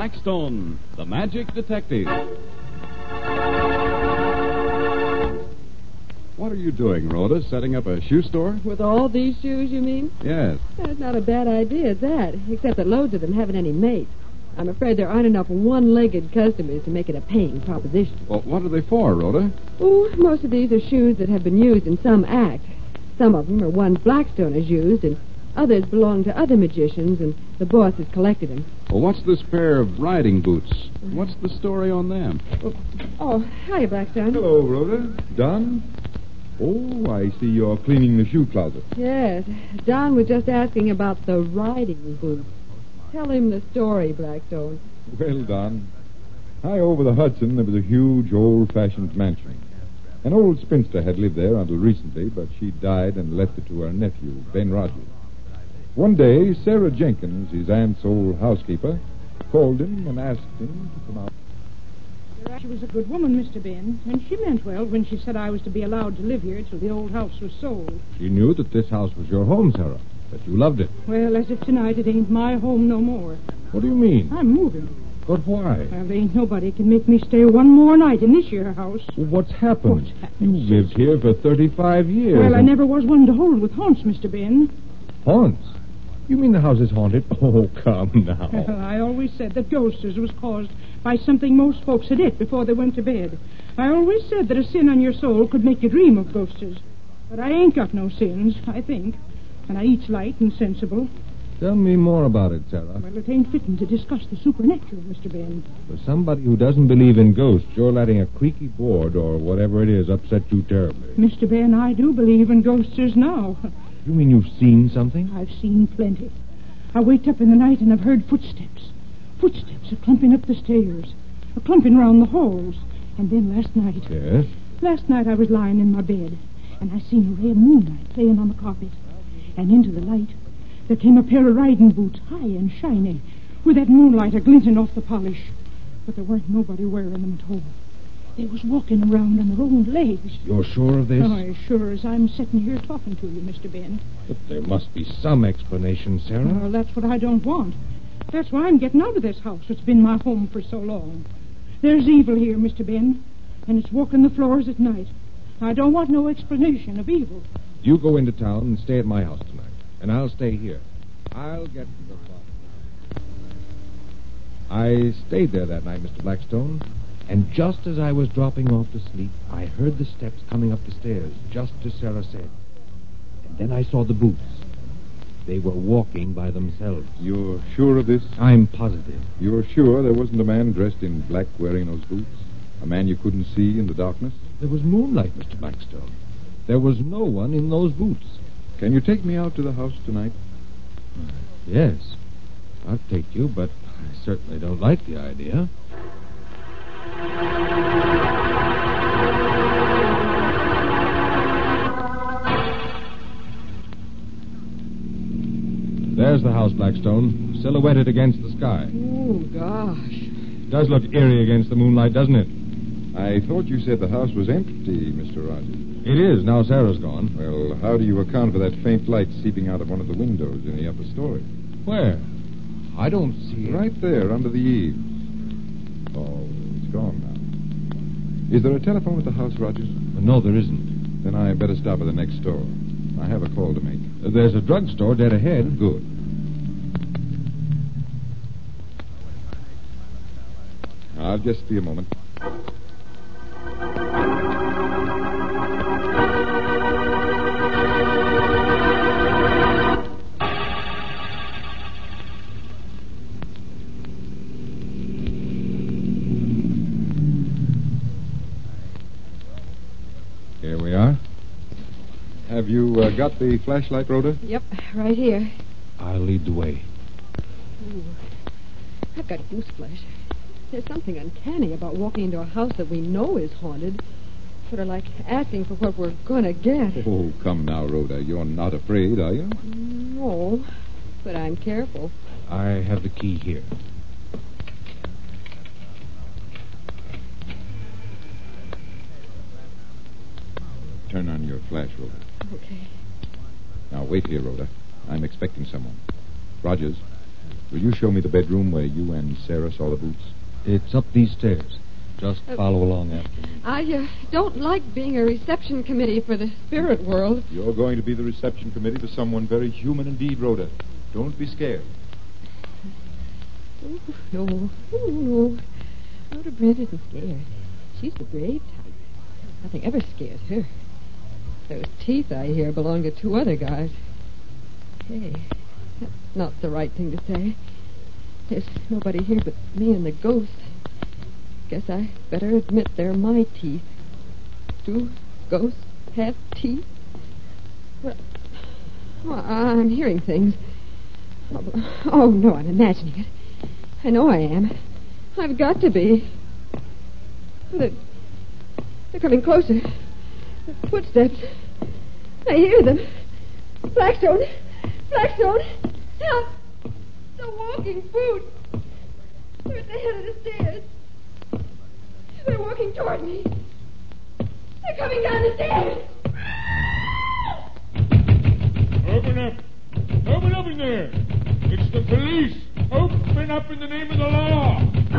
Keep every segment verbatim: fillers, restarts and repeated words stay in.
Blackstone, the Magic Detective. What are you doing, Rhoda? Setting up a shoe store? With all these shoes, you mean? Yes. That's not a bad idea, is that? Except that loads of them haven't any mates. I'm afraid there aren't enough one-legged customers to make it a paying proposition. Well, what are they for, Rhoda? Oh, most of these are shoes that have been used in some act. Some of them are ones Blackstone has used, and others belong to other magicians, and the boss has collected them. Well, what's this pair of riding boots? What's the story on them? Oh, hi, Blackstone. Hello, Rhoda. Don? Oh, I see you're cleaning the shoe closet. Yes. Don was just asking about the riding boots. Tell him the story, Blackstone. Well, Don, high over the Hudson, there was a huge, old-fashioned mansion. An old spinster had lived there until recently, but she died and left it to her nephew, Ben Rogers. One day, Sarah Jenkins, his aunt's old housekeeper, called him and asked him to come out. She was a good woman, Mister Ben, and she meant well when she said I was to be allowed to live here till the old house was sold. She knew that this house was your home, Sarah, that you loved it. Well, as if tonight it ain't my home no more. What do you mean? I'm moving. But why? Well, there ain't nobody can make me stay one more night in this here house. Well, what's happened? What's happened? You've lived here for thirty-five years. Well, I and... never was one to hold with haunts, Mister Ben. Haunts? You mean the house is haunted? Oh, come now. Well, I always said that ghosters was caused by something most folks had it before they went to bed. I always said that a sin on your soul could make you dream of ghosters. But I ain't got no sins, I think. And I eats light and sensible. Tell me more about it, Sarah. Well, it ain't fitting to discuss the supernatural, Mister Ben. For somebody who doesn't believe in ghosts, you're letting a creaky board or whatever it is upset you terribly. Mister Ben, I do believe in ghosters now. You mean you've seen something? I've seen plenty. I waked up in the night and I've heard footsteps. Footsteps a clumping up the stairs, a clumping round the halls. And then last night... Yes? Last night I was lying in my bed, and I seen a ray of moonlight playing on the carpet. And into the light, there came a pair of riding boots, high and shiny, with that moonlight a-glinting off the polish. But there weren't nobody wearing them at all. They was walking around on their own legs. You're sure of this? Oh, as sure as I'm sitting here talking to you, Mister Ben. But there must be some explanation, Sarah. Well, that's what I don't want. That's why I'm getting out of this house. It's been my home for so long. There's evil here, Mister Ben, and it's walking the floors at night. I don't want no explanation of evil. You go into town and stay at my house tonight, and I'll stay here. I'll get to the bottom. I stayed there that night, Mister Blackstone, and just as I was dropping off to sleep, I heard the steps coming up the stairs, just as Sarah said. And then I saw the boots. They were walking by themselves. You're sure of this? I'm positive. You're sure there wasn't a man dressed in black wearing those boots? A man you couldn't see in the darkness? There was moonlight, Mister Blackstone. There was no one in those boots. Can you take me out to the house tonight? Yes. I'll take you, but I certainly don't like the idea. There's the house, Blackstone, silhouetted against the sky. Oh, gosh. It does look eerie against the moonlight, doesn't it? I thought you said the house was empty, Mister Rogers. It is, now Sarah's gone. Well, how do you account for that faint light seeping out of one of the windows in the upper story? Where? I don't see it. Right there, under the eaves. Oh, it's gone now. Is there a telephone at the house, Rogers? No, there isn't. Then I better stop at the next store. I have a call to make. There's a drugstore dead ahead. Good. I'll just be a moment. Here we are. Have you uh, got the flashlight, Rhoda? Yep, right here. I'll lead the way. Ooh, I've got gooseflesh. There's something uncanny about walking into a house that we know is haunted. Sort of like asking for what we're going to get. Oh, come now, Rhoda. You're not afraid, are you? No, but I'm careful. I have the key here. Turn on your flash, Rhoda. Okay. Now, wait here, Rhoda. I'm expecting someone. Rogers, Will you show me the bedroom where you and Sarah saw the boots? It's up these stairs. Just follow along after me. I uh, don't like being a reception committee for the spirit world. You're going to be the reception committee for someone very human indeed, Rhoda. Don't be scared. Oh, no. Oh, no. Rhoda Brent isn't scared. She's the brave type. Nothing ever scares her. Those teeth I hear belong to two other guys. Hey, that's not the right thing to say. There's nobody here but me and the ghost. Guess I better admit they're my teeth. Do ghosts have teeth? Well, well, I'm hearing things. Oh, oh, no, I'm imagining it. I know I am. I've got to be. They're, they're coming closer. The footsteps. I hear them. Blackstone! Blackstone! Help! The walking boots! They're at the head of the stairs. They're walking toward me. They're coming down the stairs. Open up. Open up in there. It's the police. Open up in the name of the law.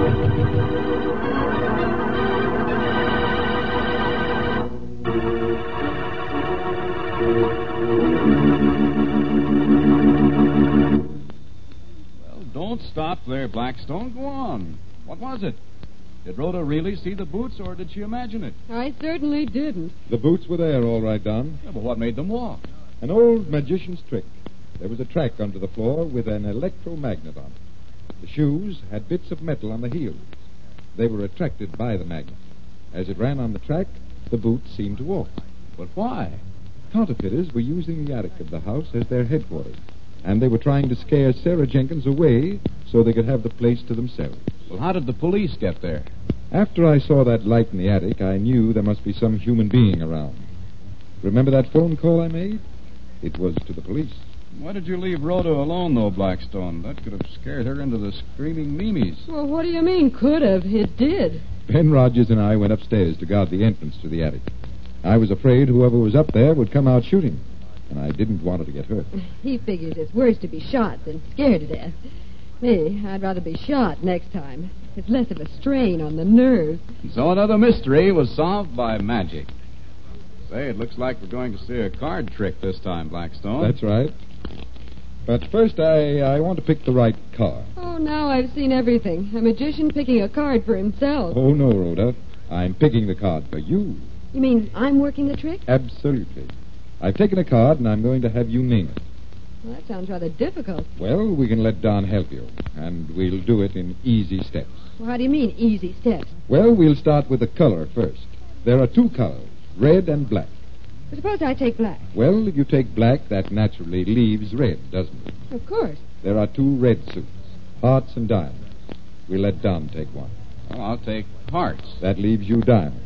Well, don't stop there, Blackstone. Go on. What was it? Did Rhoda really see the boots, or did she imagine it? I certainly didn't. The boots were there, all right, Don. Yeah, but what made them walk? An old magician's trick. There was a track under the floor with an electromagnet on it. The shoes had bits of metal on the heels. They were attracted by the magnet. As it ran on the track, the boots seemed to walk. But why? Counterfeiters were using the attic of the house as their headquarters, and they were trying to scare Sarah Jenkins away so they could have the place to themselves. Well, how did the police get there? After I saw that light in the attic, I knew there must be some human being around. Remember that phone call I made? It was to the police. Why did you leave Rhoda alone, though, Blackstone? That could have scared her into the screaming memes. Well, what do you mean, could have? It did. Ben Rogers and I went upstairs to guard the entrance to the attic. I was afraid whoever was up there would come out shooting, and I didn't want her to get hurt. He figures it's worse to be shot than scared to death. Me, I'd rather be shot next time. It's less of a strain on the nerves. So another mystery was solved by magic. Say, it looks like we're going to see a card trick this time, Blackstone. That's right. But first, I, I want to pick the right card. Oh, now I've seen everything. A magician picking a card for himself. Oh, no, Rhoda. I'm picking the card for you. You mean I'm working the trick? Absolutely. I've taken a card, and I'm going to have you name it. Well, that sounds rather difficult. Well, we can let Don help you, and we'll do it in easy steps. Well, how do you mean, easy steps? Well, we'll start with the color first. There are two colors, red and black. Well, suppose I take black. Well, if you take black, that naturally leaves red, doesn't it? Of course. There are two red suits, hearts and diamonds. We'll let Don take one. Well, I'll take hearts. That leaves you diamonds.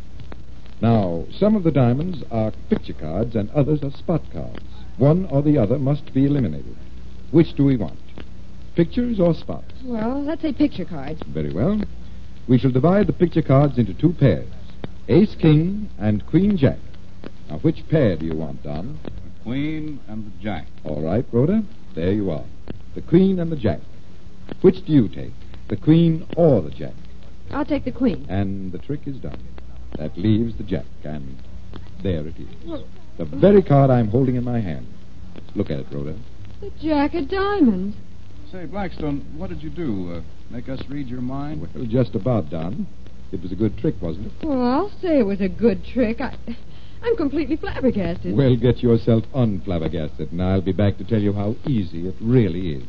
Now, some of the diamonds are picture cards and others are spot cards. One or the other must be eliminated. Which do we want? Pictures or spots? Well, let's say picture cards. Very well. We shall divide the picture cards into two pairs. Ace King and Queen Jack. Now, which pair do you want, Don? The Queen and the Jack. All right, Rhoda. There you are. The Queen and the Jack. Which do you take? The Queen or the Jack? I'll take the Queen. And the trick is done. That leaves the Jack, and there it is. Well, the very card I'm holding in my hand. Look at it, Rhoda. the Jack of Diamonds. Say, Blackstone, what did you do? Uh, make us read your mind? Well, just about, Don. It was a good trick, wasn't it? Well, I'll say it was a good trick. I, I'm completely flabbergasted. Well, get yourself unflabbergasted, and I'll be back to tell you how easy it really is.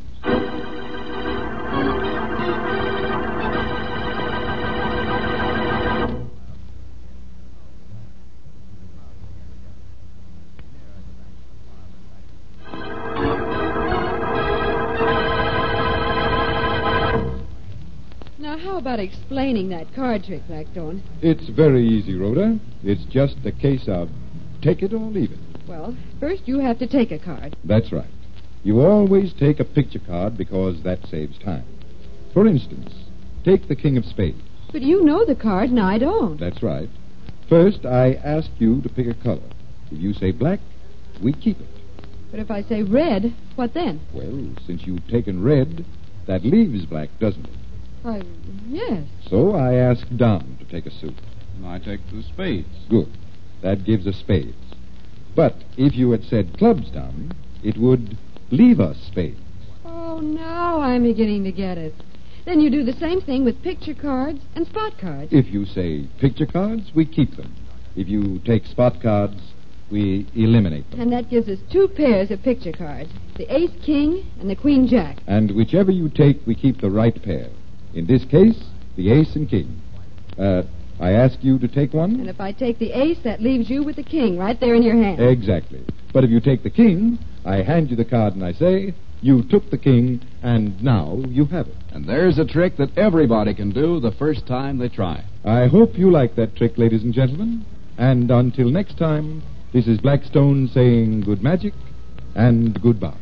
How about explaining that card trick, Blackstone? It's very easy, Rhoda. It's just a case of take it or leave it. Well, first you have to take a card. That's right. You always take a picture card because that saves time. For instance, take the King of Spades. But you know the card and I don't. That's right. First, I ask you to pick a color. If you say black, we keep it. But if I say red, what then? Well, since you've taken red, that leaves black, doesn't it? Why, yes. So I asked Don to take a suit. I take the spades. Good. That gives us spades. But if you had said clubs, Don, it would leave us spades. Oh, now I'm beginning to get it. Then you do the same thing with picture cards and spot cards. If you say picture cards, we keep them. If you take spot cards, we eliminate them. And that gives us two pairs of picture cards, the ace-king and the queen-jack. And whichever you take, we keep the right pair. In this case, the ace and king. Uh, I ask you to take one? And if I take the ace, that leaves you with the king right there in your hand. Exactly. But if you take the king, I hand you the card and I say, you took the king, and now you have it. And there's a trick that everybody can do the first time they try. I hope you like that trick, ladies and gentlemen. And until next time, this is Blackstone saying good magic and goodbye.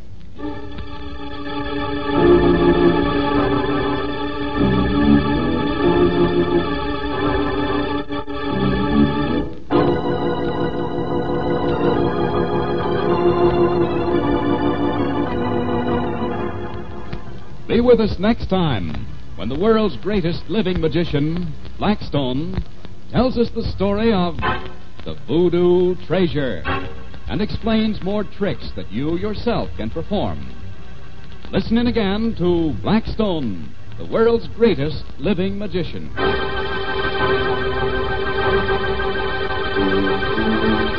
Be with us next time when the world's greatest living magician, Blackstone, tells us the story of the Voodoo Treasure and explains more tricks that you yourself can perform. Listen in again to Blackstone, the world's greatest living magician.